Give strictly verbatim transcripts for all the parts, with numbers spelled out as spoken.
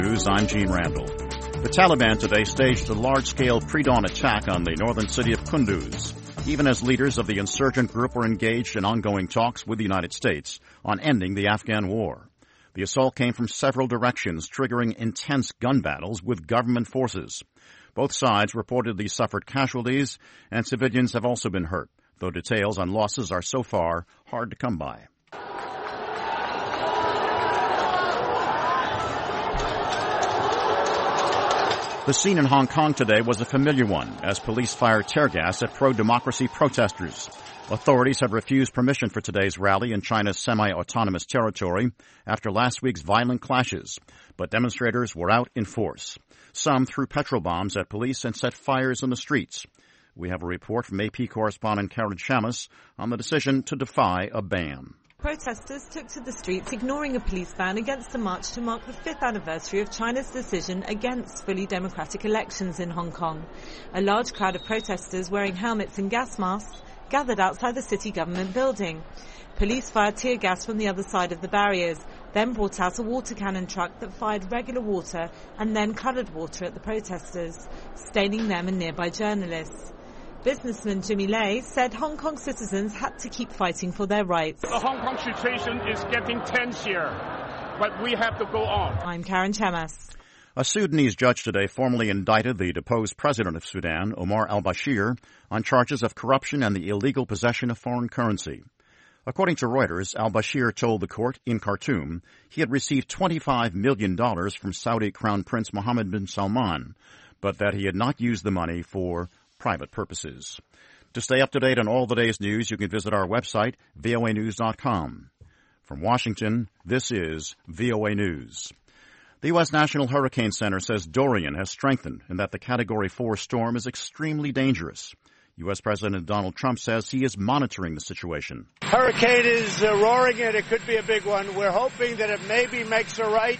News, I'm Gene Randall. The Taliban today staged a large-scale pre-dawn attack on the northern city of Kunduz, even as leaders of the insurgent group were engaged in ongoing talks with the United States on ending the Afghan war. The assault came from several directions, triggering intense gun battles with government forces. Both sides reportedly suffered casualties, and civilians have also been hurt, though details on losses are so far hard to come by. The scene in Hong Kong today was a familiar one as police fired tear gas at pro-democracy protesters. Authorities have refused permission for today's rally in China's semi-autonomous territory after last week's violent clashes, but demonstrators were out in force. Some threw petrol bombs at police and set fires in the streets. We have a report from A P correspondent Karen Chamas on the decision to defy a ban. Protesters took to the streets, ignoring a police ban against the march to mark the fifth anniversary of China's decision against fully democratic elections in Hong Kong. A large crowd of protesters wearing helmets and gas masks gathered outside the city government building. Police fired tear gas from the other side of the barriers, then brought out a water cannon truck that fired regular water and then coloured water at the protesters, staining them and nearby journalists. Businessman Jimmy Lai said Hong Kong citizens had to keep fighting for their rights. The Hong Kong situation is getting tense here, but we have to go on. I'm Karen Chamas. A Sudanese judge today formally indicted the deposed president of Sudan, Omar al-Bashir, on charges of corruption and the illegal possession of foreign currency. According to Reuters, al-Bashir told the court in Khartoum he had received twenty-five million dollars from Saudi Crown Prince Mohammed bin Salman, but that he had not used the money for private purposes. To stay up to date on all the day's news, you can visit our website, V O A news dot com. From Washington, this is V O A News. The U S National Hurricane Center says Dorian has strengthened and that the Category four storm is extremely dangerous. U S President Donald Trump says he is monitoring the situation. Hurricane is uh, roaring and it could be a big one. We're hoping that it maybe makes a right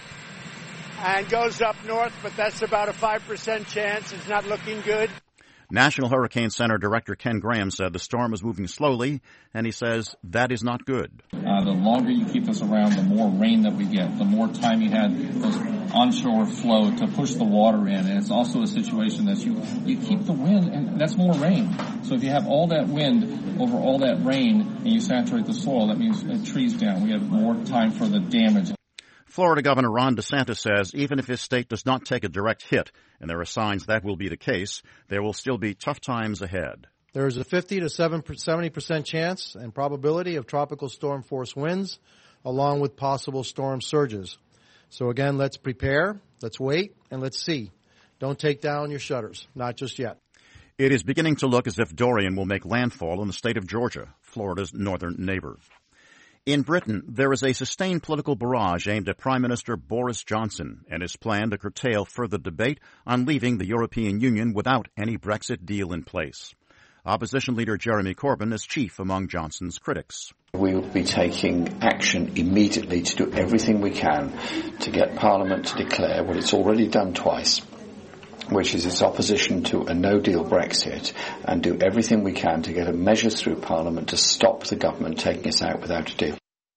and goes up north, but that's about a five percent chance. It's not looking good. National Hurricane Center Director Ken Graham said the storm is moving slowly, and he says that is not good. Uh, the longer you keep us around, the more rain that we get, the more time you had those onshore flow to push the water in. And it's also a situation that you, you keep the wind, and that's more rain. So if you have all that wind over all that rain and you saturate the soil, that means it trees down. We have more time for the damage. Florida Governor Ron DeSantis says even if his state does not take a direct hit, and there are signs that will be the case, there will still be tough times ahead. There is a fifty to seventy percent chance and probability of tropical storm force winds, along with possible storm surges. So again, let's prepare, let's wait, and let's see. Don't take down your shutters, not just yet. It is beginning to look as if Dorian will make landfall in the state of Georgia, Florida's northern neighbor. In Britain, there is a sustained political barrage aimed at Prime Minister Boris Johnson and his plan to curtail further debate on leaving the European Union without any Brexit deal in place. Opposition leader Jeremy Corbyn is chief among Johnson's critics. We will be taking action immediately to do everything we can to get Parliament to declare what it's already done twice, which is its opposition to a no-deal Brexit, and do everything we can to get a measure through Parliament to stop the government taking us out without a deal.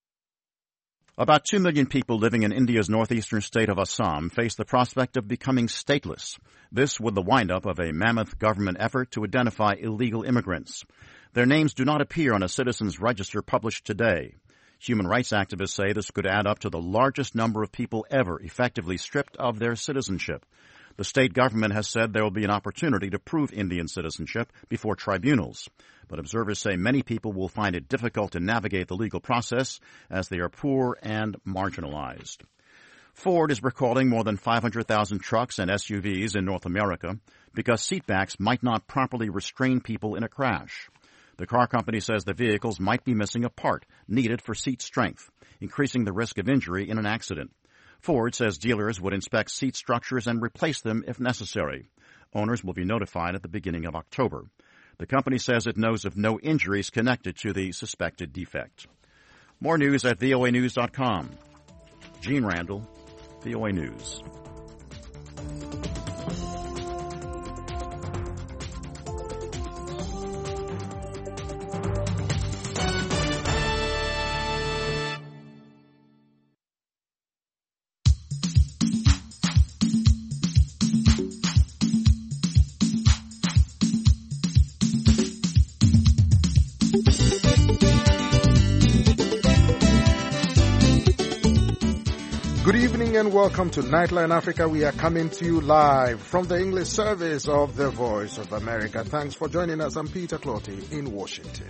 About two million people living in India's northeastern state of Assam face the prospect of becoming stateless. This with the windup of a mammoth government effort to identify illegal immigrants. Their names do not appear on a citizens' register published today. Human rights activists say this could add up to the largest number of people ever effectively stripped of their citizenship. The state government has said there will be an opportunity to prove Indian citizenship before tribunals. But observers say many people will find it difficult to navigate the legal process as they are poor and marginalized. Ford is recalling more than five hundred thousand trucks and S U Vs in North America because seatbacks might not properly restrain people in a crash. The car company says the vehicles might be missing a part needed for seat strength, increasing the risk of injury in an accident. Ford says dealers would inspect seat structures and replace them if necessary. Owners will be notified at the beginning of October. The company says it knows of no injuries connected to the suspected defect. More news at V O A news dot com. Gene Randall, V O A News. evening and welcome to Nightline Africa. We are coming to you live from the English service of the Voice of America. Thanks for joining us. I'm Peter Clotty in Washington.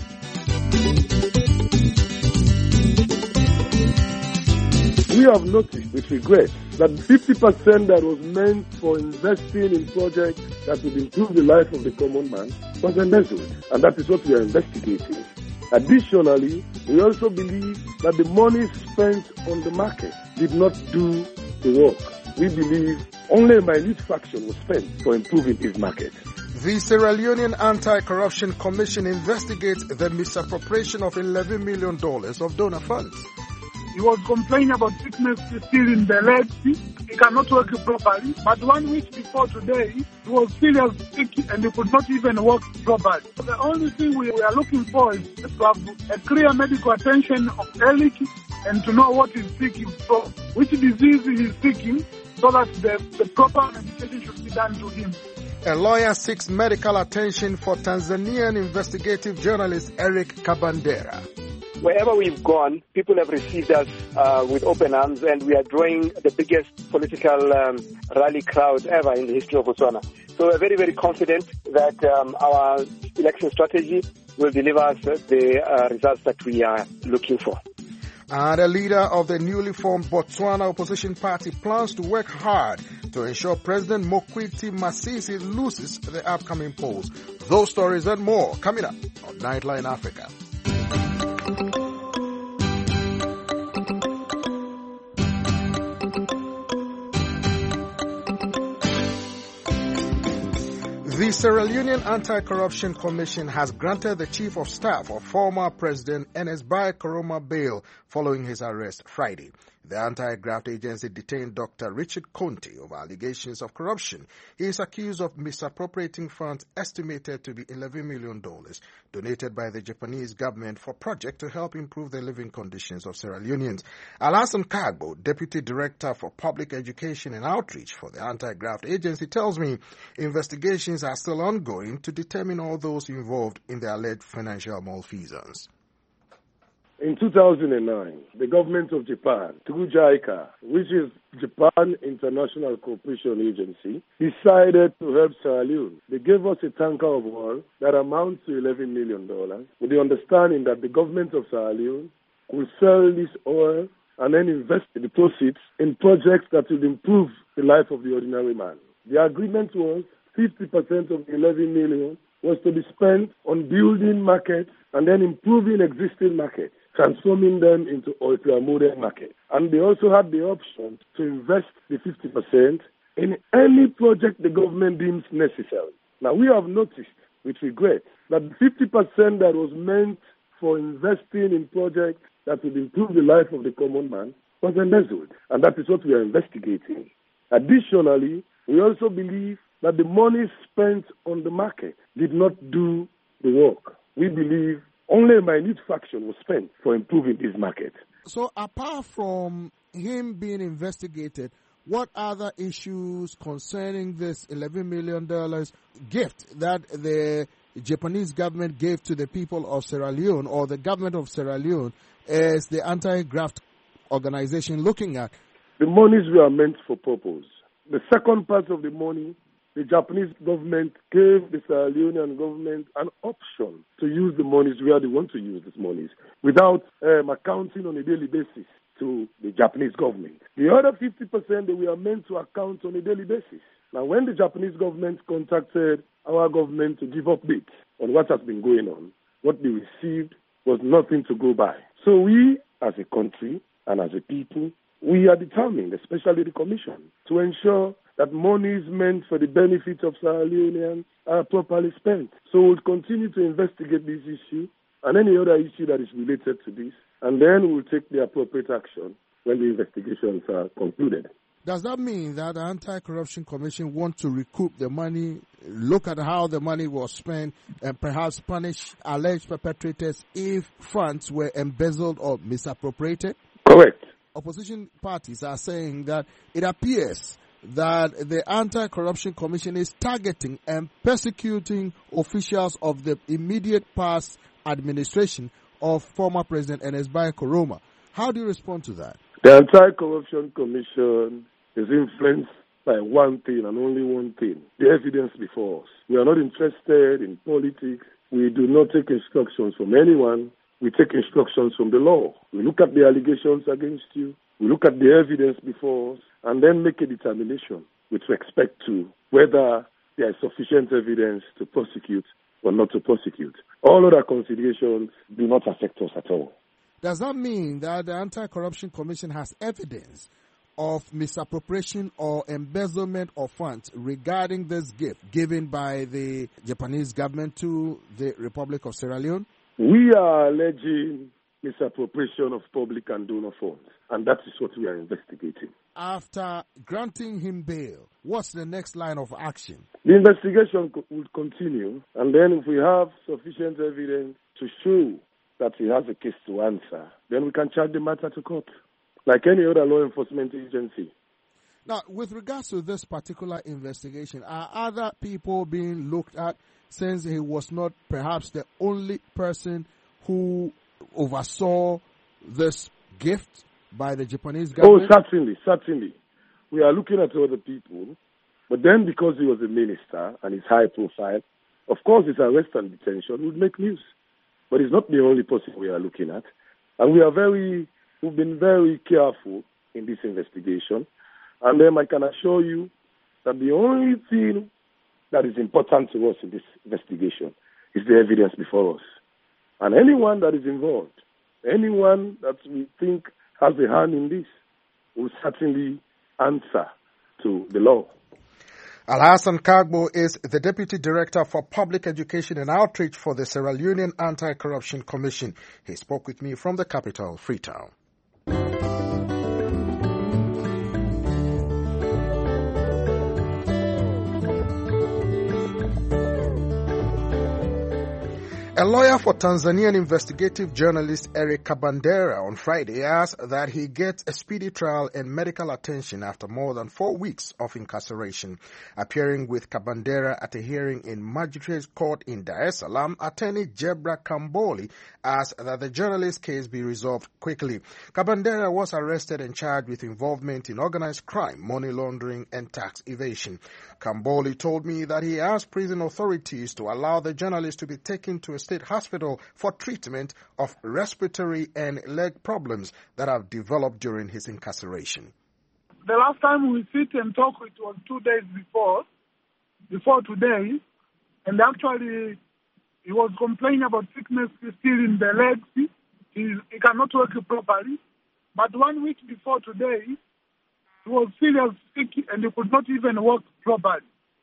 We have noticed with regret that fifty percent that was meant for investing in projects that would improve the life of the common man was embezzled, and that is what we are investigating. Additionally, we also believe that the money spent on the market did not do the work. We believe only a minute fraction was spent for improving his market. The Sierra Leonean Anti-Corruption Commission investigates the misappropriation of eleven million dollars of donor funds. He was complaining about sickness still in the legs. He cannot work properly. But one week before today, he was still sick and he could not even walk properly. The only thing we are looking for is to have a clear medical attention of early and to know what he's sick from, which disease he's seeking, so that the, the proper medication should be done to him. A lawyer seeks medical attention for Tanzanian investigative journalist Eric Kabandera. Wherever we've gone, people have received us uh, with open arms, and we are drawing the biggest political um, rally crowd ever in the history of Botswana. So we're very, very confident that um, our election strategy will deliver us the uh, results that we are looking for. And a leader of the newly formed Botswana opposition party plans to work hard to ensure President Mokwiti Masisi loses the upcoming polls. Those stories and more coming up on Nightline Africa. The Sierra Leonean Anti-Corruption Commission has granted the Chief of Staff of former President Enesbai Koroma bail following his arrest Friday. The anti-graft agency detained Doctor Richard Conte over allegations of corruption. He is accused of misappropriating funds estimated to be eleven million dollars donated by the Japanese government for projects to help improve the living conditions of Sierra Leoneans. Alassane Kagbo, Deputy Director for Public Education and Outreach for the anti-graft agency, tells me investigations are still ongoing to determine all those involved in the alleged financial malfeasance. In two thousand nine, the government of Japan, through JICA, which is Japan International Cooperation Agency, decided to help Sierra Leone. They gave us a tanker of oil that amounts to eleven million dollars, with the understanding that the government of Sierra Leone will sell this oil and then invest the proceeds in projects that will improve the life of the ordinary man. The agreement was fifty percent of the eleven million dollars was to be spent on building markets and then improving existing markets, transforming them into ultra-modern markets. And they also had the option to invest the fifty percent in any project the government deems necessary. Now, we have noticed with regret that the fifty percent that was meant for investing in projects that would improve the life of the common man was embezzled, and that is what we are investigating. Additionally, we also believe that the money spent on the market did not do the work. We believe only a minute fraction was spent for improving his market. So apart from him being investigated, what other issues concerning this eleven million dollars gift that the Japanese government gave to the people of Sierra Leone, or the government of Sierra Leone, is the anti-graft organization looking at? The monies were meant for purpose. The second part of the money, the Japanese government gave the Sierra Leonean government an option to use the monies where they want to use these monies without um, accounting on a daily basis to the Japanese government. The other fifty percent, they were meant to account on a daily basis. Now, when the Japanese government contacted our government to give updates on what has been going on, what they received was nothing to go by. So we, as a country and as a people, we are determined, especially the Commission, to ensure that monies meant for the benefit of Sierra Leoneans are properly spent. So we'll continue to investigate this issue and any other issue that is related to this, and then we'll take the appropriate action when the investigations are concluded. Does that mean that the Anti-Corruption Commission wants to recoup the money, look at how the money was spent, and perhaps punish alleged perpetrators if funds were embezzled or misappropriated? Correct. Opposition parties are saying that it appears that the Anti-Corruption Commission is targeting and persecuting officials of the immediate past administration of former President Enesbai Koroma. How do you respond to that? The Anti-Corruption Commission is influenced by one thing and only one thing, the evidence before us. We are not interested in politics. We do not take instructions from anyone. We take instructions from the law. We look at the allegations against you. We look at the evidence before us and then make a determination with respect to whether there is sufficient evidence to prosecute or not to prosecute. All other considerations do not affect us at all. Does that mean that the Anti-Corruption Commission has evidence of misappropriation or embezzlement of funds regarding this gift given by the Japanese government to the Republic of Sierra Leone? We are alleging misappropriation of public and donor funds, and that is what we are investigating. After granting him bail, what's the next line of action? The investigation will continue, and then if we have sufficient evidence to show that he has a case to answer, then we can charge the matter to court, like any other law enforcement agency. Now, with regards to this particular investigation, are other people being looked at, since he was not perhaps the only person who oversaw this gift by the Japanese government? Oh, certainly, certainly. We are looking at other people, but then because he was a minister and he's high profile, of course his arrest and detention would make news. But it's not the only person we are looking at. And we are very, we've been very careful in this investigation. And then I can assure you that the only thing that is important to us in this investigation is the evidence before us. And anyone that is involved, anyone that we think has a hand in this, will certainly answer to the law. Alhassan Kagbo is the Deputy Director for Public Education and Outreach for the Sierra Leonean Anti-Corruption Commission. He spoke with me from the capital, Freetown. A lawyer for Tanzanian investigative journalist Eric Kabandera on Friday asked that he gets a speedy trial and medical attention after more than four weeks of incarceration. Appearing with Kabandera at a hearing in Magistrates Court in Dar es Salaam, attorney Jebra Kamboli asked that the journalist's case be resolved quickly. Kabandera was arrested and charged with involvement in organized crime, money laundering, and tax evasion. Kamboli told me that he asked prison authorities to allow the journalist to be taken to a state hospital for treatment of respiratory and leg problems that have developed during his incarceration. The last time we sit and talk, it was two days before, before today, and actually he was complaining about sickness still in the legs. He, he cannot work properly. But one week before today, he was serious sick and he could not even work properly.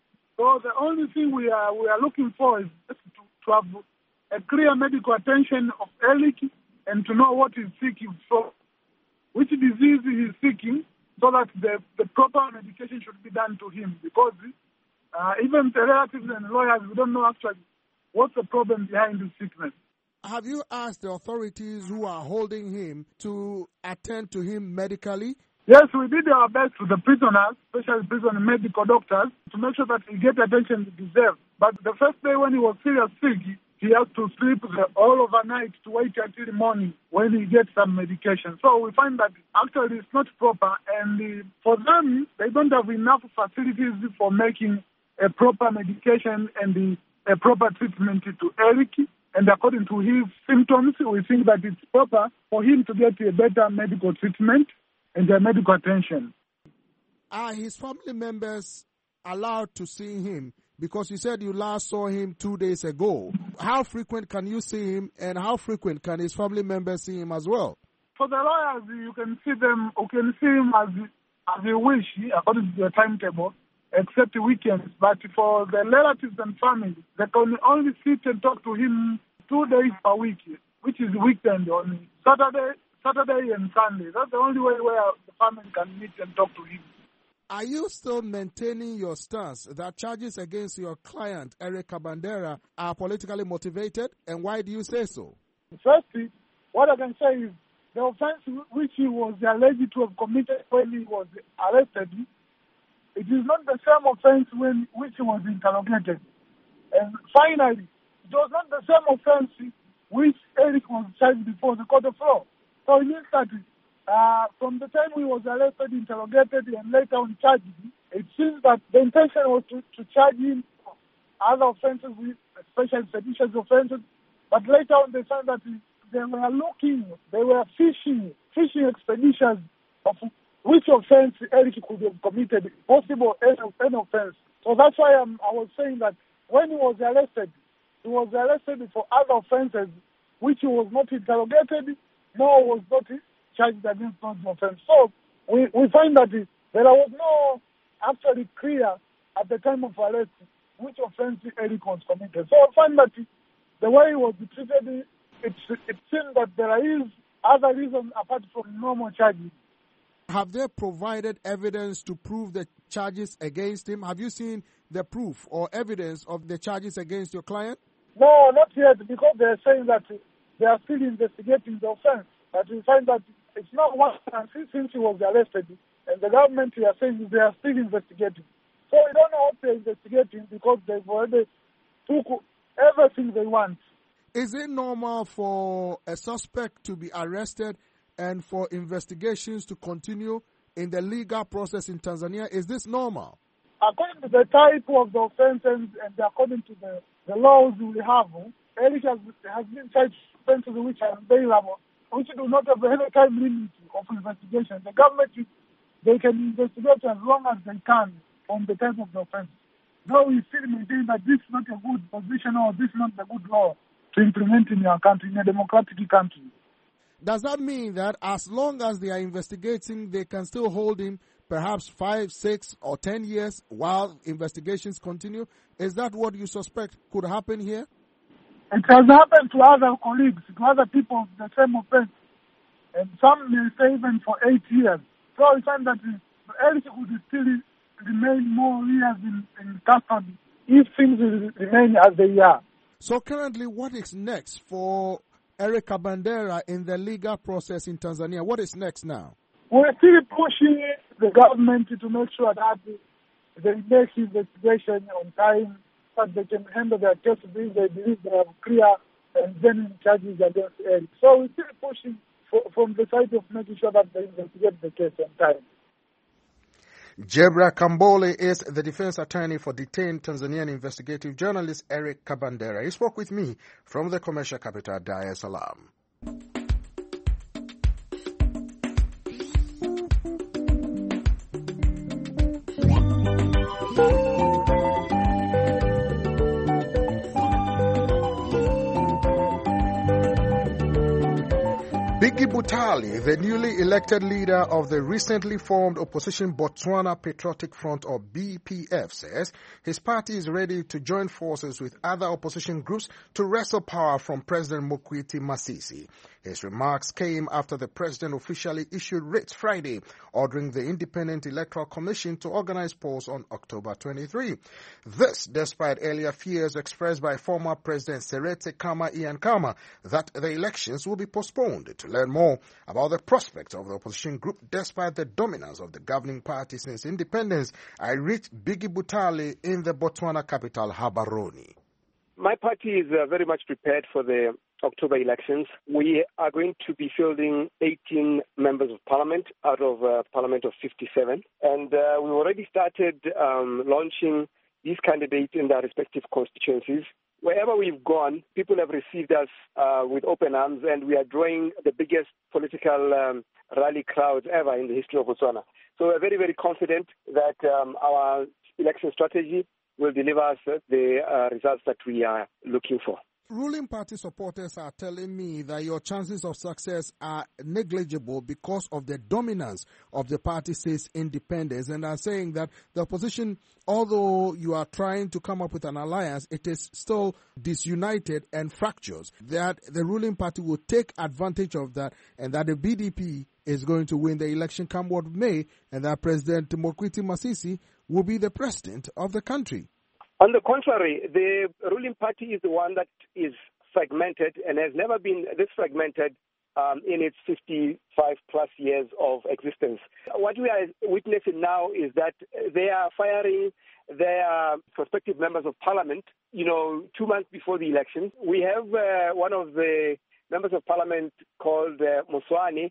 So the only thing we are we are looking for is to, to have a clear medical attention of Eric and to know what he's seeking for, which disease he is seeking, so that the, the proper medication should be done to him. Because uh, even the relatives and lawyers, we don't know actually what's the problem behind the sickness. Have you asked the authorities who are holding him to attend to him medically? Yes, we did our best with the prisoners, especially prison medical doctors, to make sure that he gets attention he deserves. But the first day when he was seriously sick, he has to sleep all overnight to wait until the morning when he gets some medication. So we find that actually it's not proper, and uh, for them, they don't have enough facilities for making a proper medication and the, a proper treatment to Eric. And according to his symptoms, we think that it's proper for him to get a better medical treatment and a medical attention. Are his family members allowed to see him? Because you said you last saw him two days ago. How frequent can you see him, and how frequent can his family members see him as well? For the lawyers, you can see them, you can see him as, as you wish, according to your timetable, except weekends. But for the relatives and family, they can only sit and talk to him two days per week, which is weekend only. Saturday, Saturday and Sunday. That's the only way where the family can meet and talk to him. Are you still maintaining your stance that charges against your client, Eric Kabandera, are politically motivated? And why do you say so? Firstly, what I can say is the offense which he was alleged to have committed when he was arrested, it is not the same offense when which he was interrogated. And finally, it was not the same offense which Eric was charged before the court of law. So it means that Uh, from the time he was arrested, interrogated, and later on charged, it seems that the intention was to, to charge him for other offences, especially seditious offences. But later on, they found that they were looking, they were fishing, fishing expeditions of which offence Eric could have committed, possible any, any offence. So that's why I'm, I was saying that when he was arrested, he was arrested for other offences, which he was not interrogated, nor was not charged against those offences. So we, we find that there was no actually clear at the time of arrest which offence Eric was committed. So I find that the way he was treated, it, it seems that there is other reasons apart from normal charges. Have they provided evidence to prove the charges against him? Have you seen the proof or evidence of the charges against your client? No, not yet, because they are saying that they are still investigating the offense. But we find that it's not one time since he was arrested, and the government are saying they are still investigating. So we don't know what they're investigating because they've already took everything they want. Is it normal for a suspect to be arrested and for investigations to continue in the legal process in Tanzania? Is this normal? According to the type of the offense and, and according to the, the laws we have, Eric has, has been charged offenses which are available, which do not have any time limit of investigation. The government, they can investigate as long as they can on the type of the offense. Though we still maintain that this is not a good position or this is not a good law to implement in your country, in a democratic country. Does that mean that as long as they are investigating, they can still hold him perhaps five, six, or ten years while investigations continue? Is that what you suspect could happen here? It has happened to other colleagues, to other people of the same offense. And some may say even for eight years. So we find that Eric would still remain more years in, in custody if things remain as they are. So currently, what is next for Eric Kabendera in the legal process in Tanzania? What is next now? We're still pushing the government to make sure that they make investigation on time, that they can handle their case if they believe they have clear and genuine charges against Eric. So we're still pushing for, from the side of making sure that they investigate the case on time. Jebra Kambole is the defense attorney for detained Tanzanian investigative journalist Eric Kabendera. He spoke with me from the commercial capital, Dar es Salaam. Biggie Butali, the newly elected leader of the recently formed opposition Botswana Patriotic Front, or B P F, says his party is ready to join forces with other opposition groups to wrestle power from President Mokgweetsi Masisi. His remarks came after the president officially issued writs Friday, ordering the Independent Electoral Commission to organize polls on October twenty-third. This, despite earlier fears expressed by former President Seretse Khama Ian Khama that the elections will be postponed. To learn more about the prospects of the opposition group despite the dominance of the governing party since independence, I reached Biggie Butali in the Botswana capital, Gaborone. My party is uh, very much prepared for the October elections. We are going to be fielding eighteen members of parliament out of a parliament of fifty-seven. And uh, we've already started um, launching these candidates in their respective constituencies. Wherever we've gone, people have received us uh, with open arms, and we are drawing the biggest political um, rally crowds ever in the history of Botswana. So we're very, very confident that um, our election strategy will deliver us the uh, results that we are looking for. Ruling party supporters are telling me that your chances of success are negligible because of the dominance of the party since independence, and are saying that the opposition, although you are trying to come up with an alliance, it is still disunited and fractures, that the ruling party will take advantage of that, and that the B D P is going to win the election come what may, and that President Mokgweetsi Masisi will be the president of the country. On the contrary, the ruling party is the one that is fragmented and has never been this fragmented um, in its fifty-five plus years of existence. What we are witnessing now is that they are firing their prospective members of parliament, you know, two months before the election. We have uh, one of the members of parliament called uh, Moswane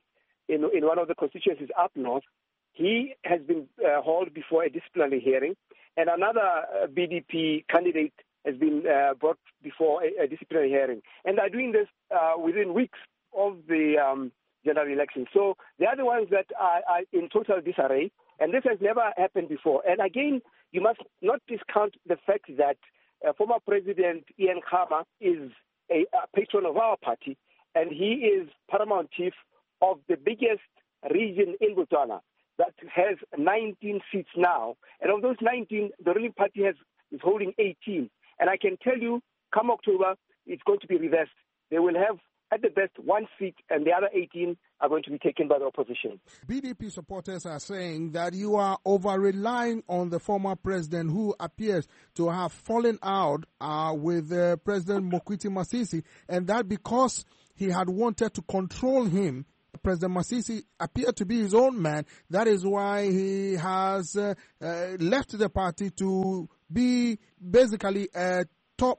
in, in one of the constituencies up north. He has been uh, hauled before a disciplinary hearing, and another uh, B D P candidate has been uh, brought before a, a disciplinary hearing. And they're doing this uh, within weeks of the um, general election. So they are the ones that are, are in total disarray, and this has never happened before. And again, you must not discount the fact that uh, former President Ian Khama is a, a patron of our party, and he is paramount chief of the biggest region in Botswana that has nineteen seats now. And of those nineteen, the ruling party has is holding eighteen. And I can tell you, come October, it's going to be reversed. They will have, at the best, one seat, and the other eighteen are going to be taken by the opposition. B D P supporters are saying that you are over-relying on the former president, who appears to have fallen out uh, with uh, President Mokwiti Masisi, and that because he had wanted to control him, President Masisi appeared to be his own man. That is why he has uh, uh, left the party to be basically a top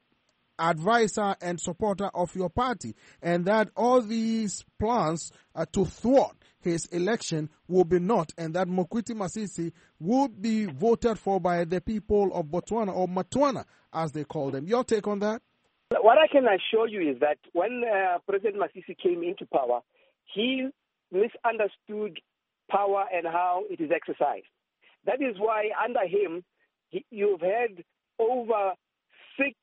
advisor and supporter of your party, and that all these plans uh, to thwart his election will be not, and that Mokwiti Masisi would be voted for by the people of Botswana, or Matwana as they call them. Your take on that? What I can assure you is that when uh, President Masisi came into power, he misunderstood power and how it is exercised. That is why under him, he, you've had over six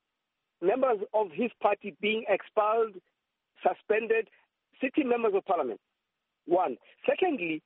members of his party being expelled, suspended, sitting members of parliament. One. Secondly,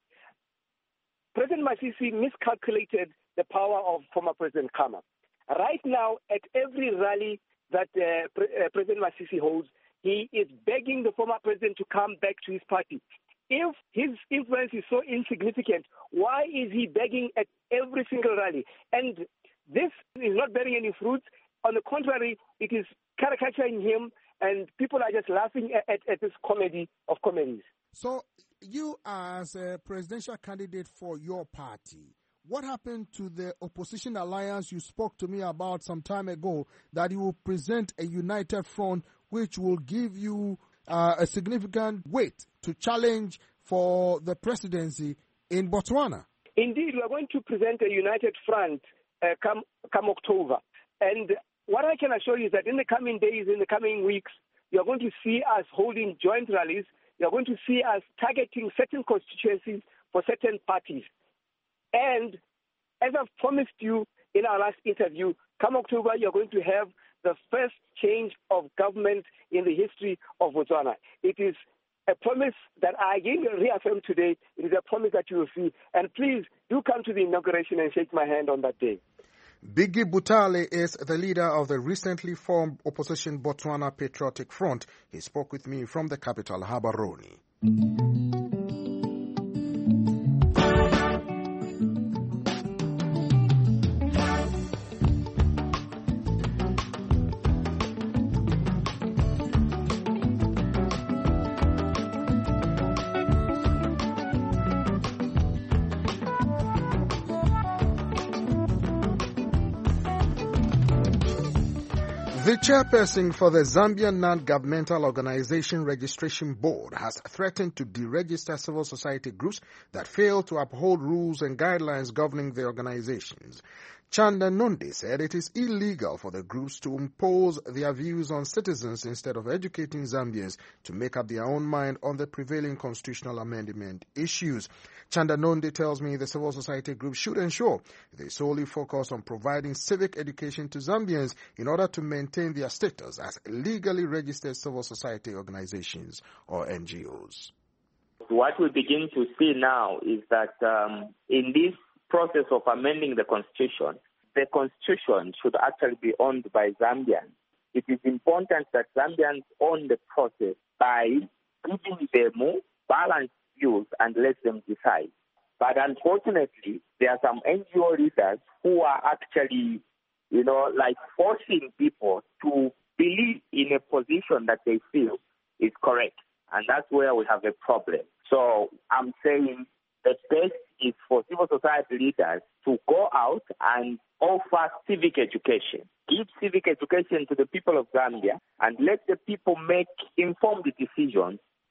President Masisi miscalculated the power of former President Khama. Right now, at every rally that uh, Pre- uh, President Masisi holds, he is begging the former president to come back to his party. If his influence is so insignificant, why is he begging at every single rally? And this is not bearing any fruits. On the contrary, it is caricaturing him, and people are just laughing at, at, at this comedy of comedies. So you, as a presidential candidate for your party, what happened to the opposition alliance you spoke to me about some time ago, that you will present a united front which will give you uh, a significant weight to challenge for the presidency in Botswana? Indeed, we are going to present a united front uh, come, come October. And what I can assure you is that in the coming days, in the coming weeks, you're going to see us holding joint rallies. You're going to see us targeting certain constituencies for certain parties. And as I've promised you in our last interview, come October, you're going to have the first change of government in the history of Botswana. It is a promise that I again reaffirm today. It is a promise that you will see. And please do come to the inauguration and shake my hand on that day. Biggie Butale is the leader of the recently formed opposition Botswana Patriotic Front. He spoke with me from the capital, Gaborone. The chairperson for the Zambian Non-Governmental Organization Registration Board has threatened to deregister civil society groups that fail to uphold rules and guidelines governing the organizations. Chanda Nonde said it is illegal for the groups to impose their views on citizens instead of educating Zambians to make up their own mind on the prevailing constitutional amendment issues. Chanda Nonde tells me the civil society groups should ensure they solely focus on providing civic education to Zambians in order to maintain their status as legally registered civil society organizations or N G Os. What we begin to see now is that um, in this process of amending the constitution, the constitution should actually be owned by Zambians. It is important that Zambians own the process by giving them balanced views and let them decide. But unfortunately, there are some N G O leaders who are actually, you know, like forcing people to believe in a position that they feel is correct. And that's where we have a problem. So I'm saying the best is for civil society leaders to go out and offer civic education. Give civic education to the people of Zambia and let the people make informed decisions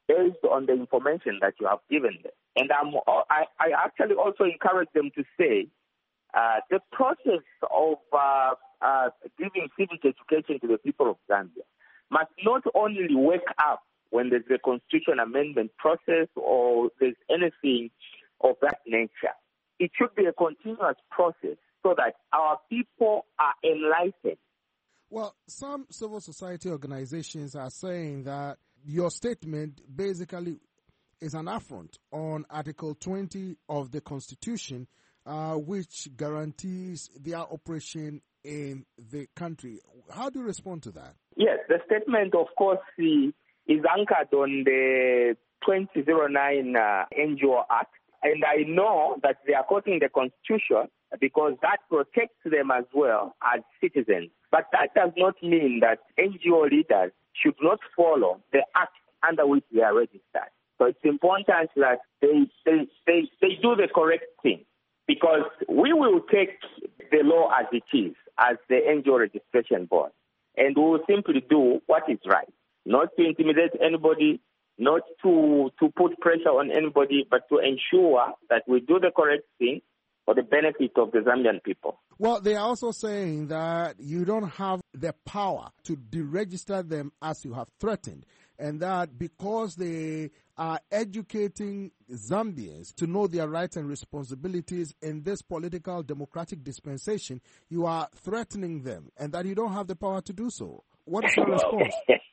based on the information that you have given them. And I'm, I, I actually also encourage them to say uh, the process of uh, uh, giving civic education to the people of Zambia must not only wake up when there's a constitution amendment process or there's anything of that nature. It should be a continuous process so that our people are enlightened. Well, some civil society organizations are saying that your statement basically is an affront on Article twenty of the Constitution, uh, which guarantees their operation in the country. How do you respond to that? Yes, the statement, of course, is anchored on the twenty oh nine uh, N G O Act. And I know that they are quoting the Constitution because that protects them as well as citizens. But that does not mean that N G O leaders should not follow the act under which they are registered. So it's important that they, they, they, they do the correct thing, because we will take the law as it is, as the N G O Registration Board, and we will simply do what is right, not to intimidate anybody, not to, to put pressure on anybody, but to ensure that we do the correct thing for the benefit of the Zambian people. Well, they are also saying that you don't have the power to deregister them as you have threatened, and that because they are educating Zambians to know their rights and responsibilities in this political democratic dispensation, you are threatening them, and that you don't have the power to do so. What is your response?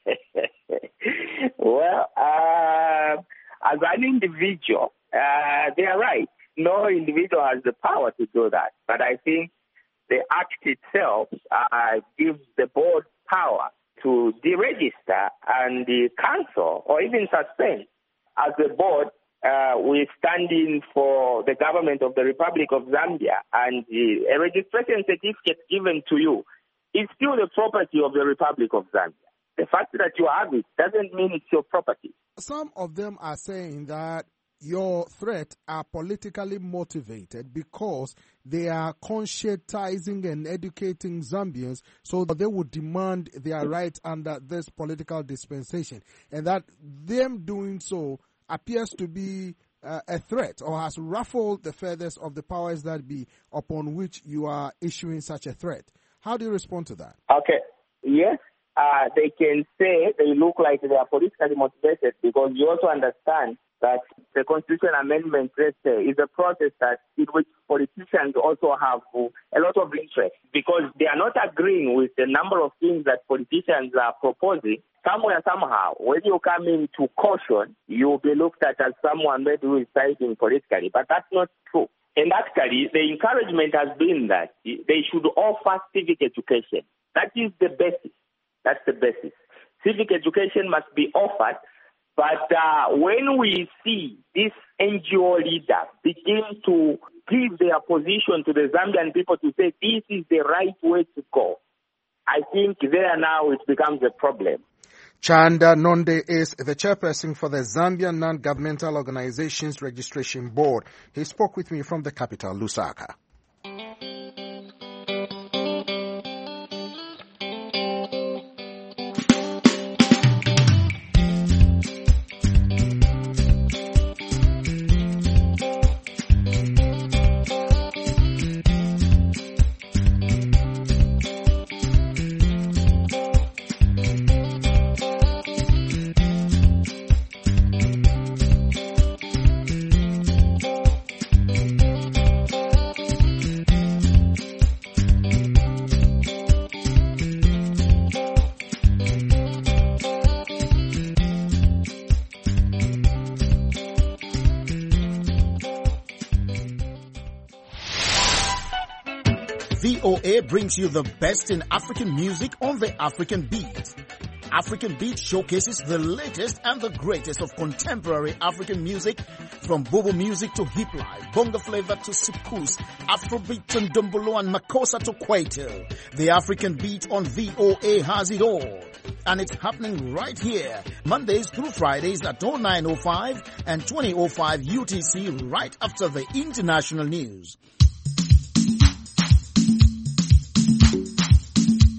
Well, uh, as an individual, uh, they are right. No individual has the power to do that. But I think the act itself uh, gives the board power to deregister and uh, cancel or even suspend. As a board, uh, we're standing for the government of the Republic of Zambia, and uh, a registration certificate given to you is still the property of the Republic of Zambia. The fact that you have it doesn't mean it's your property. Some of them are saying that your threats are politically motivated because they are conscientizing and educating Zambians so that they would demand their rights under this political dispensation, and that them doing so appears to be uh, a threat or has ruffled the feathers of the powers that be upon which you are issuing such a threat. How do you respond to that? Okay. Yes. Uh, they can say they look like they are politically motivated, because you also understand that the Constitution Amendment, let's say, is a process that in which politicians also have a lot of interest, because they are not agreeing with the number of things that politicians are proposing. Somewhere, somehow, when you come into caution, you'll be looked at as someone maybe who is siding politically, but that's not true. And actually, the encouragement has been that they should offer civic education. That is the basis. That's the basis. Civic education must be offered, but uh, when we see this N G O leader begin to give their position to the Zambian people to say this is the right way to go, I think there now it becomes a problem. Chanda Nonde is the chairperson for the Zambian Non-Governmental Organizations Registration Board. He spoke with me from the capital, Lusaka. V O A brings you the best in African music on the African Beat. African Beat showcases the latest and the greatest of contemporary African music, from bobo music to hip life, bongo flavor to soukous, Afrobeat to ndombolo and makossa to kwaito. The African Beat on V O A has it all. And it's happening right here, Mondays through Fridays at oh nine oh five and twenty oh five U T C, right after the international news.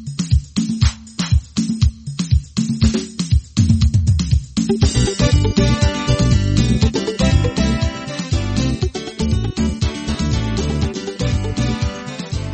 Thank you.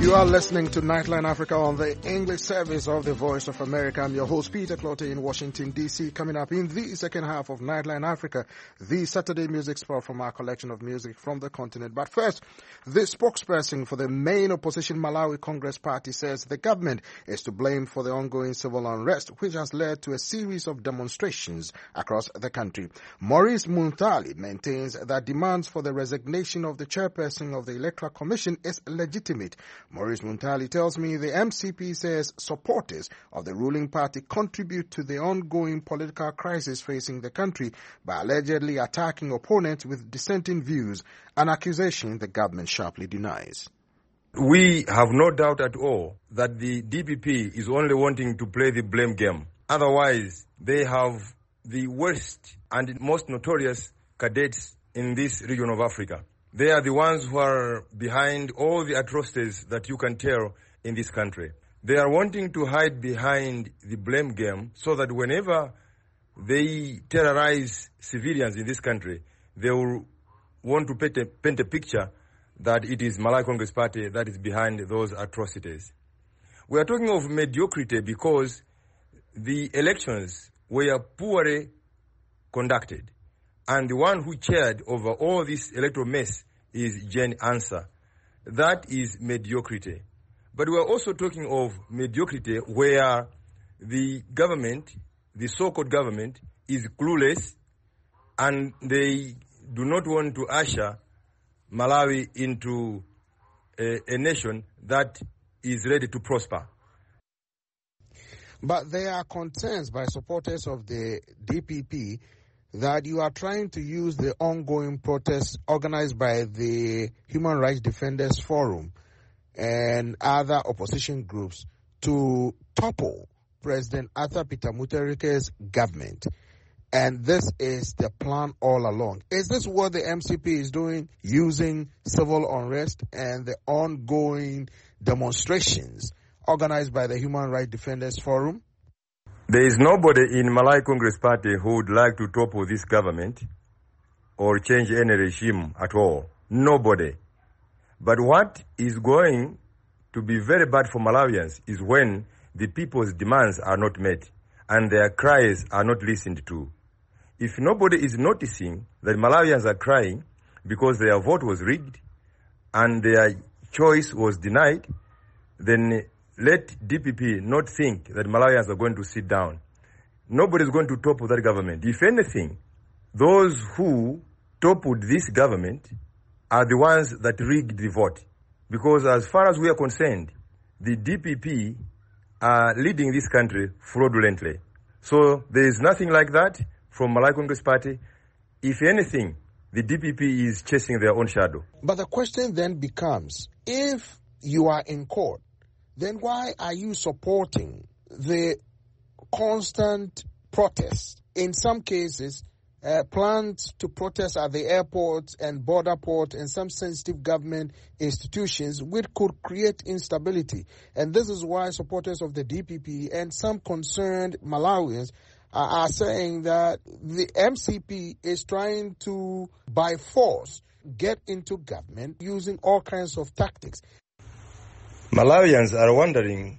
You are listening to Nightline Africa on the English service of the Voice of America. I'm your host, Peter Clotte in Washington, D C. Coming up in the second half of Nightline Africa, the Saturday music spot from our collection of music from the continent. But first, the spokesperson for the main opposition Malawi Congress Party says the government is to blame for the ongoing civil unrest, which has led to a series of demonstrations across the country. Maurice Muntali maintains that demands for the resignation of the chairperson of the Electoral Commission is legitimate. Maurice Muntali tells me the M C P says supporters of the ruling party contribute to the ongoing political crisis facing the country by allegedly attacking opponents with dissenting views, an accusation the government sharply denies. We have no doubt at all that the D P P is only wanting to play the blame game. Otherwise, they have the worst and most notorious cadets in this region of Africa. They are the ones who are behind all the atrocities that you can tell in this country. They are wanting to hide behind the blame game so that whenever they terrorize civilians in this country, they will want to paint a, paint a picture that it is Malawi Congress Party that is behind those atrocities. We are talking of mediocrity because the elections were poorly conducted. And the one who chaired over all this electoral mess is Jane Ansah. That is mediocrity. But we are also talking of mediocrity where the government, the so-called government, is clueless and they do not want to usher Malawi into a, a nation that is ready to prosper. But there are concerns by supporters of the D P P that you are trying to use the ongoing protests organized by the Human Rights Defenders Forum and other opposition groups to topple President Arthur Peter Mutharika's government. And this is the plan all along. Is this what the M C P is doing, using civil unrest and the ongoing demonstrations organized by the Human Rights Defenders Forum? There is nobody in Malawi Congress Party who would like to topple this government or change any regime at all. Nobody. But what is going to be very bad for Malawians is when the people's demands are not met and their cries are not listened to. If nobody is noticing that Malawians are crying because their vote was rigged and their choice was denied, then let D P P not think that Malawians are going to sit down. Nobody is going to topple that government. If anything, those who toppled this government are the ones that rigged the vote. Because as far as we are concerned, the D P P are leading this country fraudulently. So there is nothing like that from Malawi Congress Party. If anything, the D P P is chasing their own shadow. But the question then becomes, if you are in court, then why are you supporting the constant protests? In some cases, uh, plans to protest at the airports and border ports and some sensitive government institutions, which could create instability. And this is why supporters of the D P P and some concerned Malawians uh, are saying that the M C P is trying to, by force, get into government using all kinds of tactics. Malawians are wondering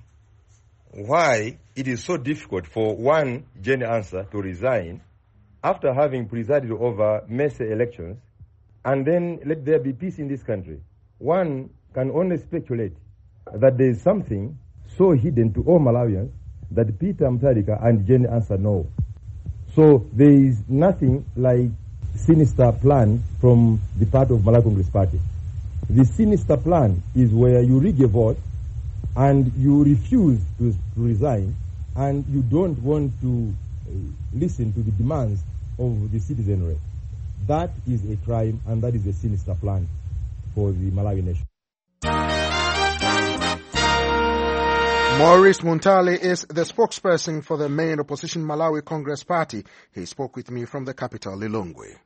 why it is so difficult for one Jane Ansah to resign after having presided over messy elections and then let there be peace in this country. One can only speculate that there is something so hidden to all Malawians that Peter Mutharika and Jane Ansah know. So there is nothing like sinister plan from the part of Malawi Congress Party. The sinister plan is where you rig a vote and you refuse to, to resign and you don't want to uh, listen to the demands of the citizenry. That is a crime and that is a sinister plan for the Malawi nation. Maurice Muntali is the spokesperson for the main opposition Malawi Congress Party. He spoke with me from the capital, Lilongwe.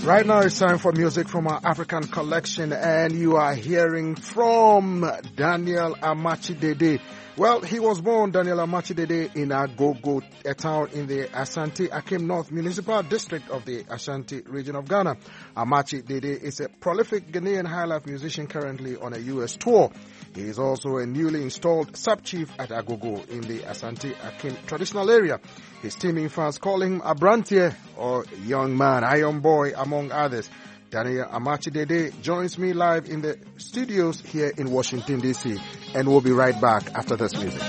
Right now it's time for music from our African collection, and you are hearing from Daniel Amakye Dede. Well, he was born, Daniel Amakye Dede, in Agogo, a town in the Ashanti Akim North Municipal District of the Ashanti region of Ghana. Amakye Dede is a prolific Ghanaian highlife musician currently on a U S tour. He is also a newly installed sub-chief at Agogo in the Ashanti Akim traditional area. His teaming fans call him Abrantie, or young man, iron boy, among others. Daniel Amakye Dede joins me live in the studios here in Washington, D C, and we'll be right back after this music.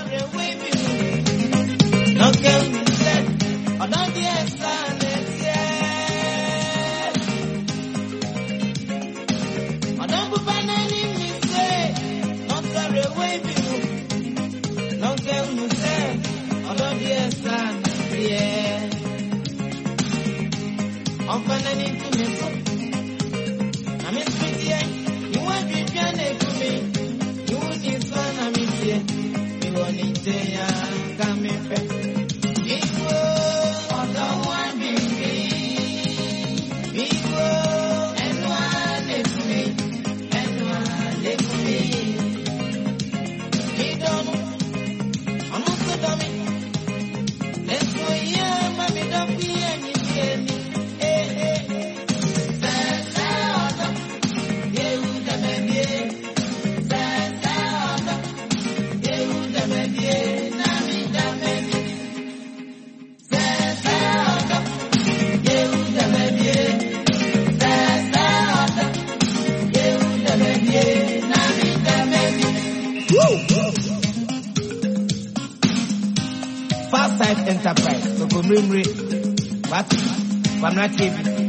Enterprise, so go memory, what? I'm not even.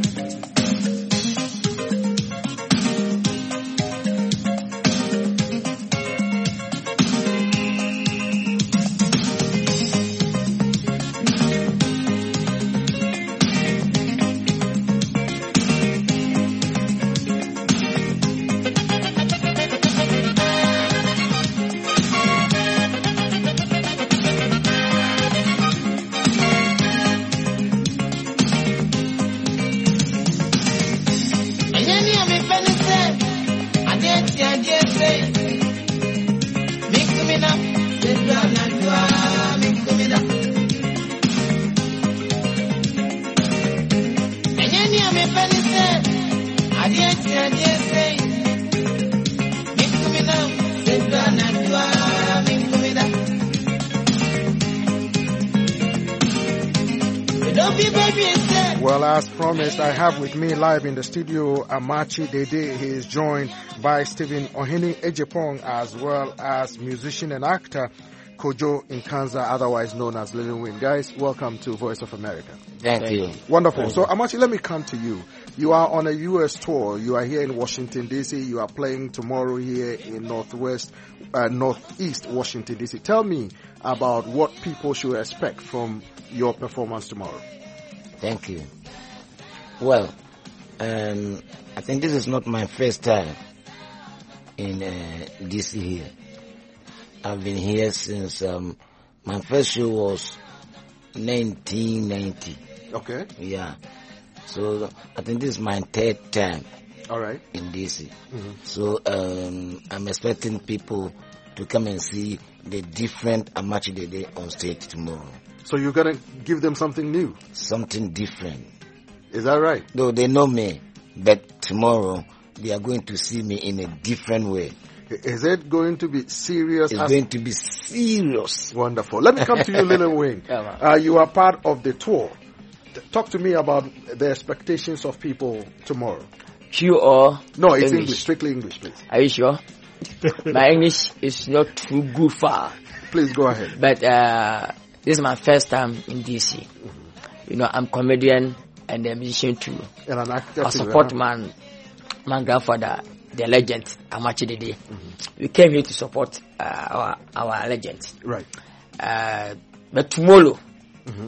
Well, as promised, I have with me live in the studio Amakye Dede. He is joined by Stephen Ohene Ejepong, as well as musician and actor Kojo Nkanza, otherwise known as Lil Wayne. Guys, welcome to Voice of America. Thank you. Wonderful. Thank so, Amakye, let me come to you. You are on a U S tour. You are here in Washington, D C. You are playing tomorrow here in Northwest, uh, Northeast Washington, D C. Tell me about what people should expect from your performance tomorrow. Thank you. Well, um, I think this is not my first time in uh, D C here. I've been here since um, my first show was nineteen ninety. Okay. Yeah. So I think this is my third time. All right. In D C. Mm-hmm. So um, I'm expecting people to come and see the different Amakye Dede on stage tomorrow. So you're gonna give them something new? Something different. Is that right? Though they know me, but tomorrow they are going to see me in a different way. Is it going to be serious? It's going to be serious. Wonderful. Let me come to you, Lil Wayne. Uh, you are part of the tour. Talk to me about the expectations of people tomorrow. Q or no, it's English. English. Strictly English, please. Are you sure? My English is not too good far. Please go ahead. But uh, this is my first time in D C. Mm-hmm. You know, I'm comedian and a musician too. And an actor. I support too, my my grandfather, the legend Amakye Dede. Mm-hmm. We came here to support uh, our our legend. Right. Uh, but tomorrow, mm-hmm.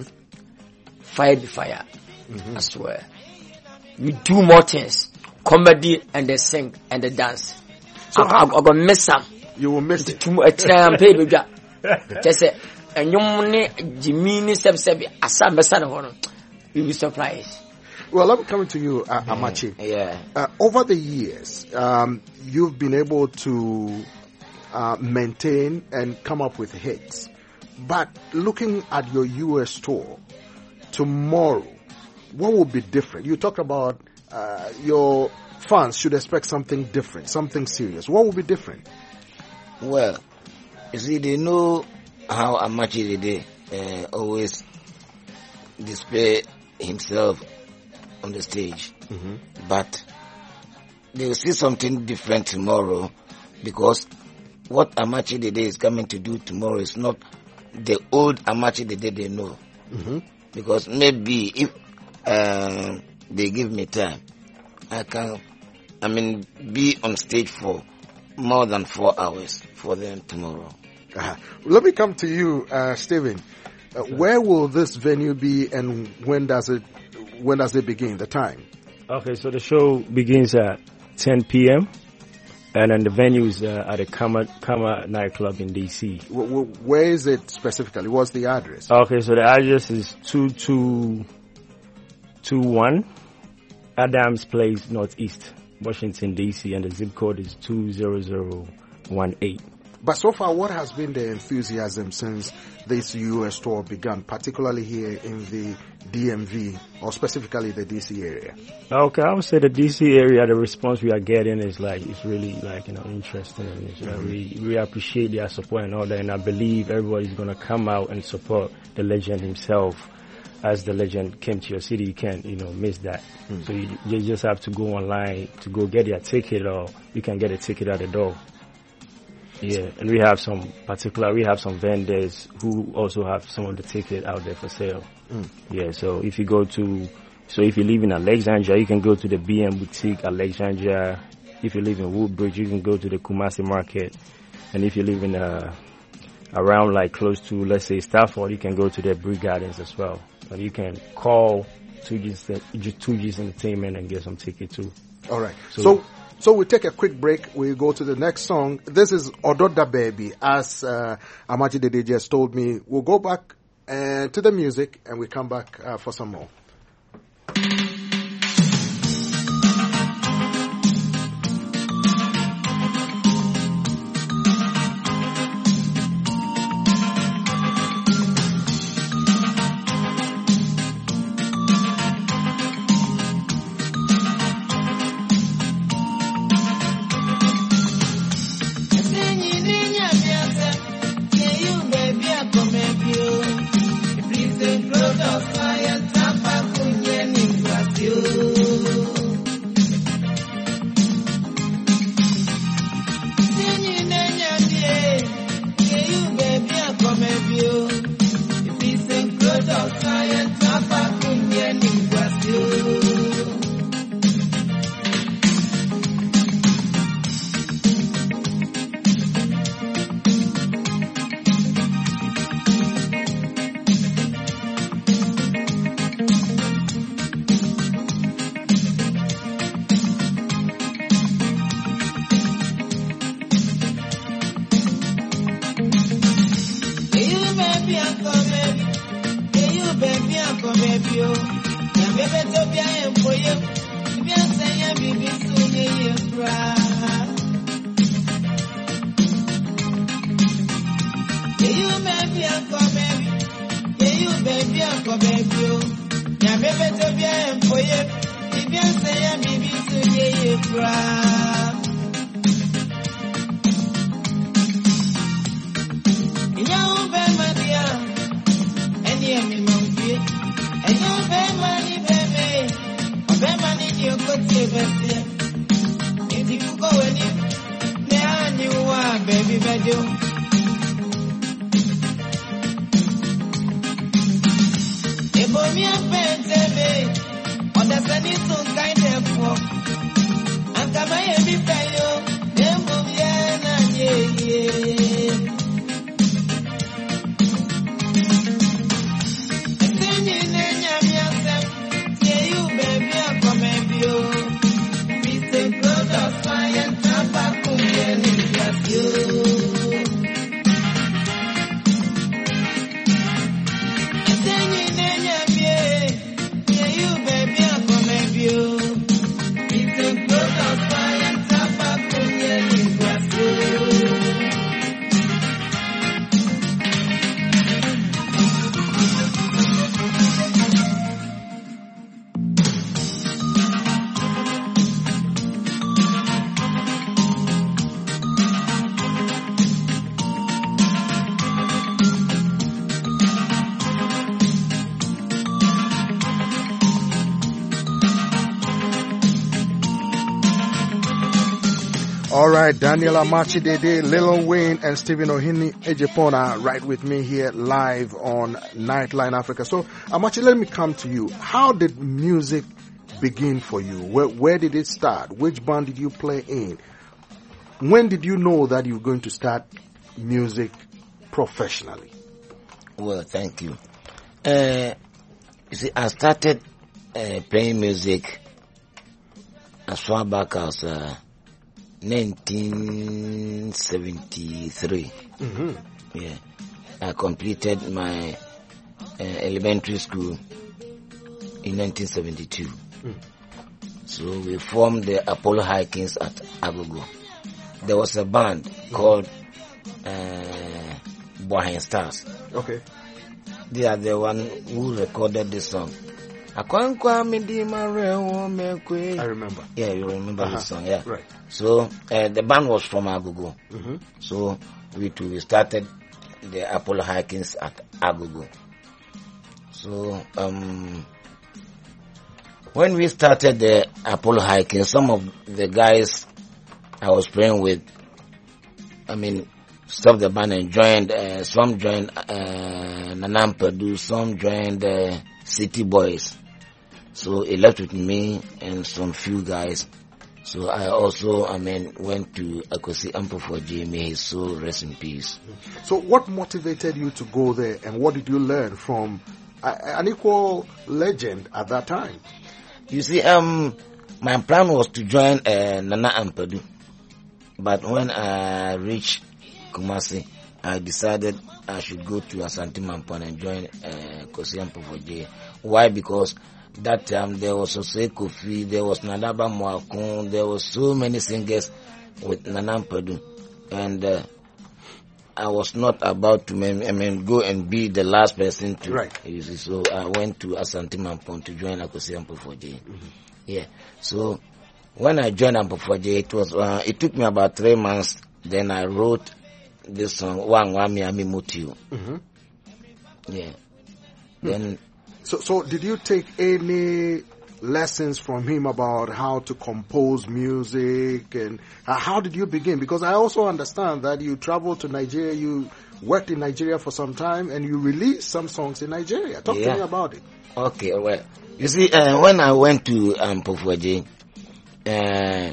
fire be fire. Mm-hmm. I swear. We do more things, comedy and they sing and they dance. So I'm gonna miss some. You will miss it. Tomorrow, I'm paid. Just say, and you money, Jimmy, seven seven, Assam, Bessan, you'll be surprised. Well, let me come to you, uh, Amachi. Yeah. Uh, over the years, um, you've been able to uh, maintain and come up with hits. But looking at your U S tour tomorrow, what will be different? You talked about uh, your fans should expect something different, something serious. What will be different? Well, you see, they know how Amachi Dede uh, always display himself on the stage. Mm-hmm. But they will see something different tomorrow, because what Amachi Dede is coming to do tomorrow is not the old Amachi Dede they know. Mm-hmm. Because maybe if uh, they give me time, I can, I mean, be on stage for more than four hours for them tomorrow. Uh-huh. Let me come to you, uh, Stephen. Uh, where will this venue be, and when does it when does it begin? The time? Okay, so the show begins at ten p.m. and then the venue is uh, at the Kama Kama nightclub in D C. W- w- where is it specifically? What's the address? Okay, so the address is two two two one Adams Place, Northeast, Washington D C, and the zip code is two zero zero one eight. But so far, what has been the enthusiasm since this U S tour began, particularly here in the D M V, or specifically the D C area? Okay, I would say the D C area, the response we are getting is like, it's really like, you know, interesting. And it's, mm-hmm. uh, we, we appreciate their support and all that. And I believe everybody's going to come out and support the legend himself. As the legend came to your city, you can't, you know, miss that. Mm-hmm. So you, you just have to go online to go get your ticket, or you can get a ticket at the door. Yeah, and we have some particular, we have some vendors who also have some of the ticket out there for sale. Mm. Yeah, so if you go to, so if you live in Alexandria, you can go to the B M Boutique Alexandria. If you live in Woodbridge, you can go to the Kumasi Market. And if you live in uh, around like close to, let's say, Stafford, you can go to the Brick Gardens as well. And you can call two G's Entertainment and get some ticket too. All right. So, so So we take a quick break. We go to the next song. This is Ododa Baby, as uh, Amachi Dede just told me. We'll go back uh, to the music, and we come back uh, for some more. Yeah, you baby, I'm All right, Daniel Amachi Dede, Lil Wayne, and Stephen Ohini Ejepona right with me here live on Nightline Africa. So, Amachi, let me come to you. How did music begin for you? Where, where did it start? Which band did you play in? When did you know that you were going to start music professionally? Well, thank you. Uh, you see, I started uh, playing music as far back as uh, nineteen seventy-three. Mm-hmm. Yeah, I completed my uh, elementary school in nineteen seventy-two. Mm. So we formed the Apollo High Kings at Agogo. There was a band mm-hmm. called uh, Boahen Stars. Okay. They are the one who recorded this song. I remember. Yeah, you remember uh-huh. this song, yeah. Right. So uh, the band was from Agogo. Mm-hmm. So we too we started the Apollo High Kings at Agogo. So um, when we started the Apollo High Kings, some of the guys I was playing with, I mean, stopped the band and joined. Uh, some joined uh, Nanam Perdue, some joined uh, City Boys. So it left with me and some few guys. So I also, I mean, went to Akosi Ampo for J. May his soul rest in peace. So what motivated you to go there, and what did you learn from uh, an equal legend at that time? You see, um, my plan was to join uh, Nana Ampadu, but when I reached Kumasi, I decided I should go to Asante Mampon and join uh, Kosi Ampo for J. Why? Because that time there was Osei Kofi, there was Nadaba Mwakun, there was so many singers with Nana Ampadu, and uh, I was not about to, I mean, go and be the last person to. Right. You see, so I went to Asante Mampon to join Akosi Ampo for J. Mm-hmm. Yeah. So when I joined Ampo for J, it was uh, it took me about three months. Then I wrote this song, Wang Wami Ami Mutiu. Mm-hmm. Yeah. Mm-hmm. Then. So, so did you take any lessons from him about how to compose music, and uh, how did you begin? Because I also understand that you traveled to Nigeria, you worked in Nigeria for some time, and you released some songs in Nigeria. Talk yeah. to me about it. Okay, well, you see, uh, when I went to um, Pofuaje, uh,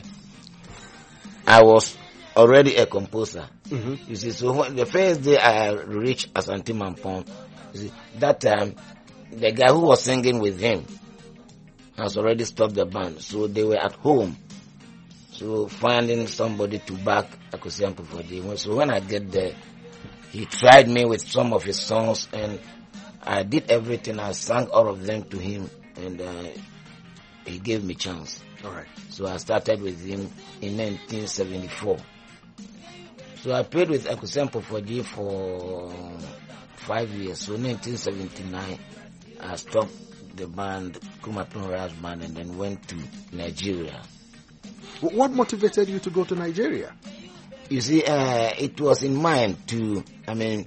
I was already a composer. Mm-hmm. You see, so when the first day I reached Asante Mampon, you see, that time, the guy who was singing with him has already stopped the band, so they were at home. So finding somebody to back Akosi Ampo for J. So when I get there, he tried me with some of his songs, and I did everything. I sang all of them to him, and uh, he gave me chance. All right. So I started with him in nineteen seventy-four. So I played with Akosi Ampo for J for five years. So nineteen seventy-nine, I stopped the band, Kumapin Raz band, and then went to Nigeria. What motivated you to go to Nigeria? You see, uh, it was in mind to, I mean,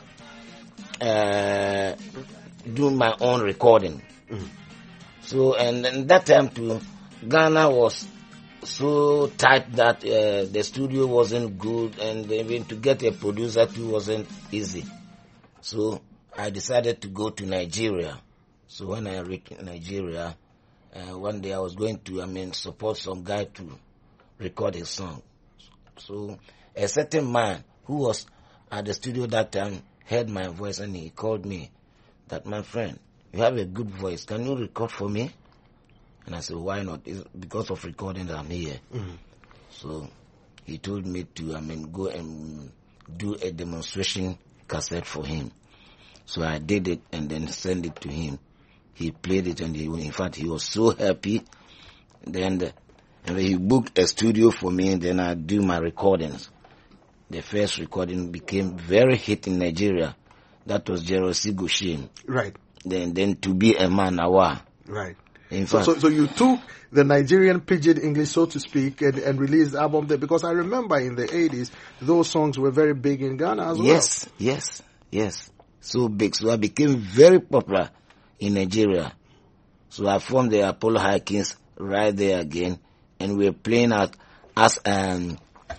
uh, do my own recording. Mm. So, and, and that time too, Ghana was so tight that uh, the studio wasn't good, and even to get a producer too wasn't easy. So I decided to go to Nigeria. So when I reached Nigeria, uh, one day I was going to, I mean, support some guy to record his song. So a certain man who was at the studio that time heard my voice, and he called me that, my friend, you have a good voice. Can you record for me? And I said, why not? It's because of recording that I'm here. Mm-hmm. So he told me to, I mean, go and do a demonstration cassette for him. So I did it and then sent it to him. He played it, and he, in fact, he was so happy. Then the, and he booked a studio for me, and then I do my recordings. The first recording became very hit in Nigeria. That was Jerosi Goshen. Right. Then, then To Be a Man Awa. Right. In so, fact, so, so you took the Nigerian pidgin English, so to speak, and, and released the album there, because I remember in the eighties, those songs were very big in Ghana as well. Yes, yes, yes. So big. So I became very popular in Nigeria. So I formed the Apollo High Kings right there again, and we were playing out as um,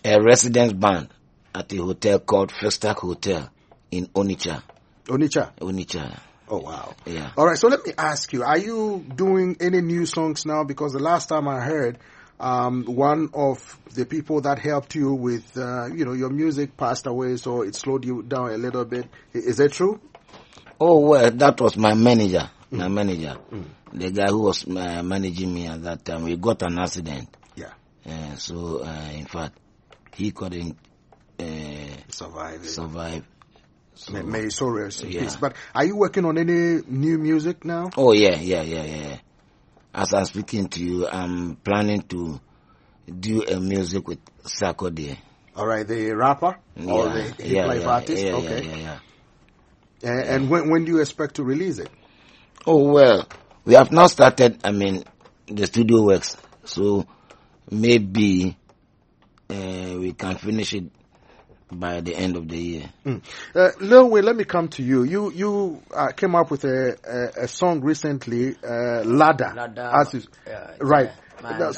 a residence band at a hotel called Festac Hotel in Onitsha. Onitsha? Onitsha. Oh, wow. Yeah. All right, so let me ask you, are you doing any new songs now? Because the last time I heard, um, one of the people that helped you with, uh, you know, your music passed away, so it slowed you down a little bit. Is that true? Oh, well, that was my manager, mm. my manager. Mm. The guy who was uh, managing me at that time. We got an accident. Yeah. Uh, so, uh, in fact, he couldn't uh, survive. survive. So, may, may so rest in yeah. peace. But are you working on any new music now? Oh yeah, yeah, yeah, yeah. As I'm speaking to you, I'm planning to do a music with Sarkodie. All right, the rapper yeah, or the hip yeah, life yeah, artist. Yeah, okay. yeah, yeah. yeah. Uh, and when when do you expect to release it? Oh well, we have now started. I mean, the studio works, so maybe uh, we can finish it by the end of the year. Mm. Uh, Lil Wayne, let me come to you. You you uh, came up with a, a, a song recently, uh, Ladder. Ladder. As is, uh, right. My, uh,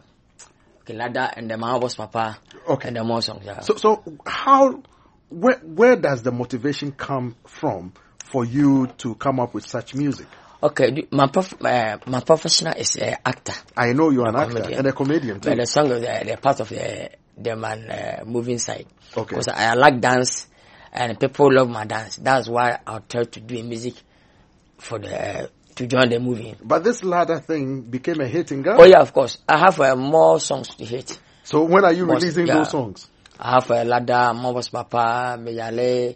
okay, Ladder and the Mahabos Papa. Okay. And the more songs. Yeah. So so how where where does the motivation come from for you to come up with such music? Okay, my prof, uh, my professional is an uh, actor. I know you're an a actor comedian. and a comedian too. But the song is the, the part of the the man uh, moving side. Okay. Because I like dance, and people love my dance. That's why I'll try to do music for the uh, to join the movie. But this Ladder thing became a hit in Ghana. Oh yeah, of course. I have uh, more songs to hit. So when are you Most, releasing yeah. those songs? I have a uh, Ladder, Mobos Papa, Mejale,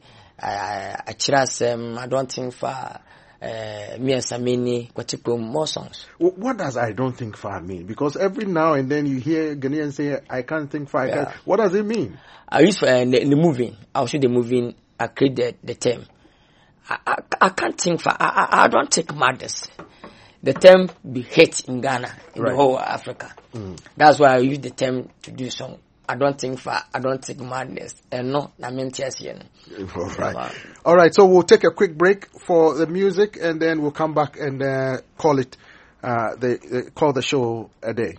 Achirasem. I don't think for uh, me and Samini, Kwatipo, more songs. What does I don't think far mean? Because every now and then you hear Ghanaians say, I can't think far. Yeah. Can't. What does it mean? I use for uh, the, the moving. I'll show the moving. I create the, the term. I, I, I can't think for, I, I, I don't take madness. The term be hate in Ghana, in right. the whole Africa. Mm. That's why I use the term to do song. I don't think for, I don't take madness. And no, I mean, all right. All right. So we'll take a quick break for the music and then we'll come back and uh, call it, uh, the, the, call the show a day.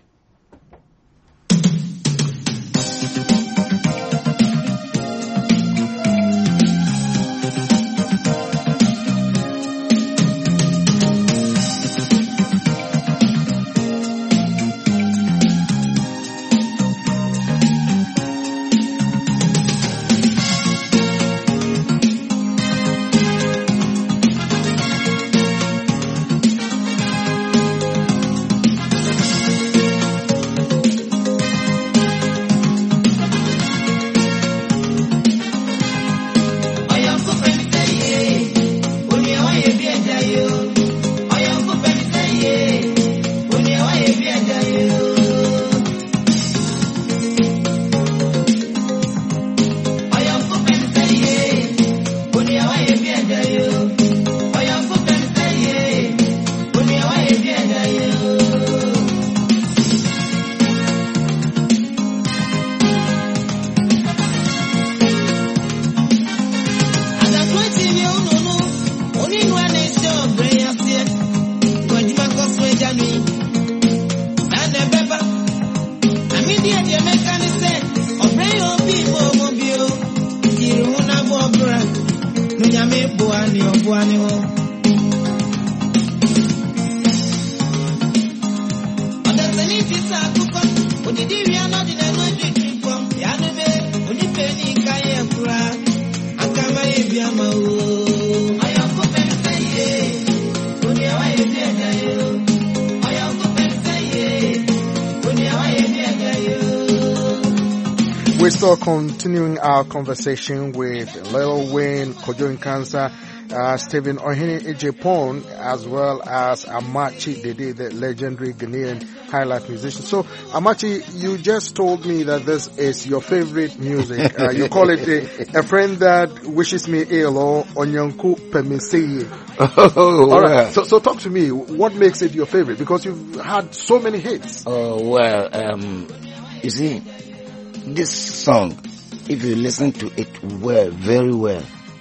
We're still continuing our conversation with Lil Wayne, Kojo Nkansah, uh, Stephen Ohene Ejepon, as well as Amachi Dede, the legendary Ghanaian highlife musician. So, Amachi, you just told me that this is your favorite music. Uh, you call it a, a friend that wishes me ill, or Onyanku Pemiseye. Oh, all right. Well. So, so talk to me. What makes it your favorite? Because you've had so many hits. Oh, well, um, you see, this song, if you listen to it well, very well,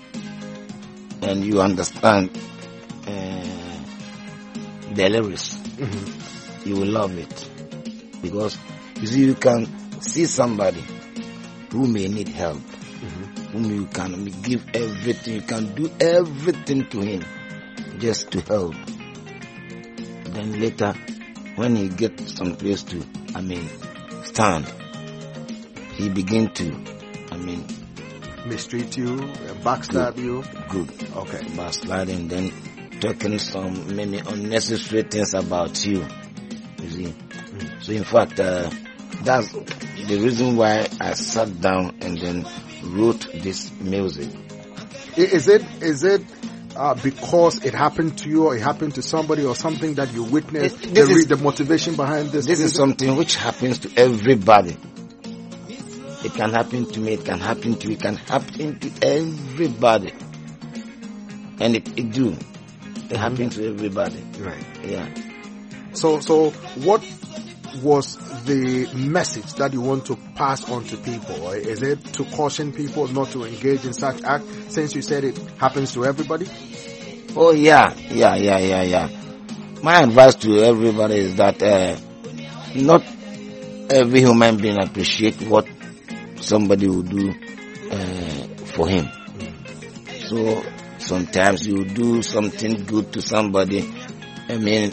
and you understand uh, the lyrics, mm-hmm. you will love it. Because, you see, you can see somebody who may need help, mm-hmm. whom you can give everything, you can do everything to him just to help. Then later, when he gets some place to, I mean, stand, he begin to, I mean, mistreat you, backstab good, you. Good. Okay. Backsliding, then talking some maybe unnecessary things about you. You see. Mm. So in fact, uh, that's the reason why I sat down and then wrote this music. Is it is it uh, because it happened to you, or it happened to somebody, or something that you witnessed? It, this the, is, the motivation behind this. This is something which happens to everybody. It can happen to me. It can happen to you. It can happen to everybody, and it, it do. It mm-hmm. happens to everybody. Right. Yeah. So so what was the message that you want to pass on to people? Is it to caution people not to engage in such act, since you said it happens to everybody? Oh yeah, yeah, yeah, yeah, yeah. My advice to everybody is that uh, not every human being appreciate what somebody will do uh, for him. So sometimes you do something good to somebody, I mean,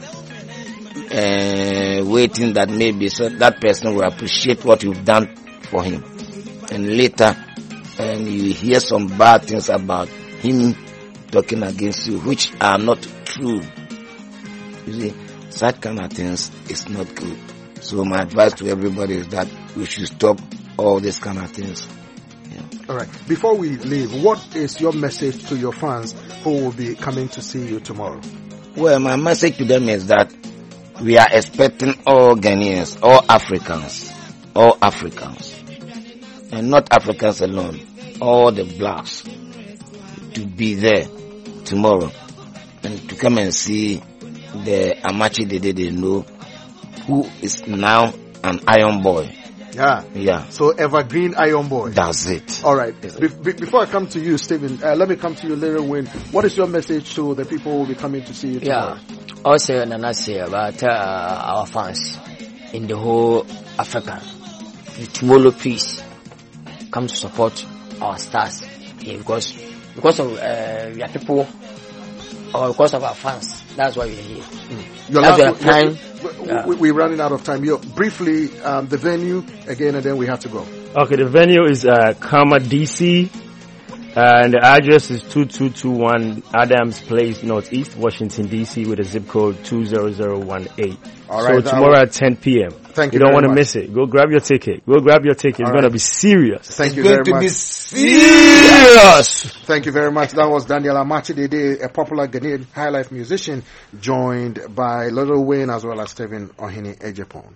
uh, waiting that maybe so that person will appreciate what you've done for him. And later, and you hear some bad things about him talking against you, which are not true. You see, such kind of things is not good. So my advice to everybody is that we should stop all these kind of things. Yeah. All right. Before we leave, what is your message to your fans who will be coming to see you tomorrow? Well, my message to them is that we are expecting all Ghanaians, all Africans, all Africans, and not Africans alone, all the blacks, to be there tomorrow and to come and see the Amachi Dede they know, who is now an Iron Boy. Yeah. Yeah. So Evergreen Iron Boy. That's it. All right. Be- be- before I come to you, Stephen, uh, let me come to you, Little Win. What is your message to the people who will be coming to see you tomorrow? Yeah. Also, Nana say about uh, our fans in the whole Africa. The tomorrow peace come to support our stars here because because of uh, we are people or because of our fans. That's why we are here. Mm. Your That's last, time. We, yeah. we, we're running out of time. You briefly um, the venue again, and then we have to go. Okay, the venue is uh, Karma D C, and the address is two two two one Adams Place, Northeast, Washington D C, with a zip code two zero zero one eight. All right. So tomorrow at ten p.m. Thank you. You don't want to much. miss it. Go grab your ticket. Go grab your ticket. It's All going right. to be serious. Thank it's you going very to much. be serious. Thank you very much. That was Daniel Amachi Dede, a popular Ghanaian high life musician, joined by Little Wayne as well as Stephen Ohini Ejepon.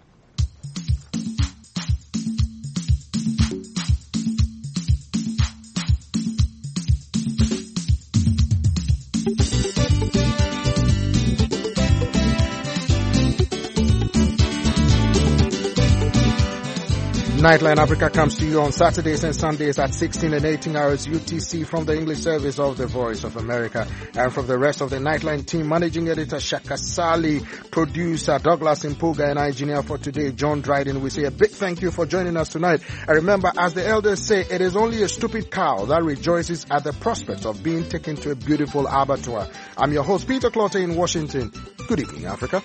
Nightline Africa comes to you on Saturdays and Sundays at sixteen and eighteen hours U T C from the English service of the Voice of America. And from the rest of the Nightline team, managing editor Shaka Sali, producer Douglas Impuga, and engineer for today, John Dryden, we say a big thank you for joining us tonight. And remember, as the elders say, it is only a stupid cow that rejoices at the prospect of being taken to a beautiful abattoir. I'm your host, Peter Clotte in Washington. Good evening, Africa.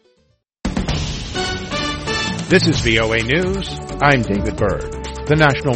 This is V O A News. I'm David Berg. The National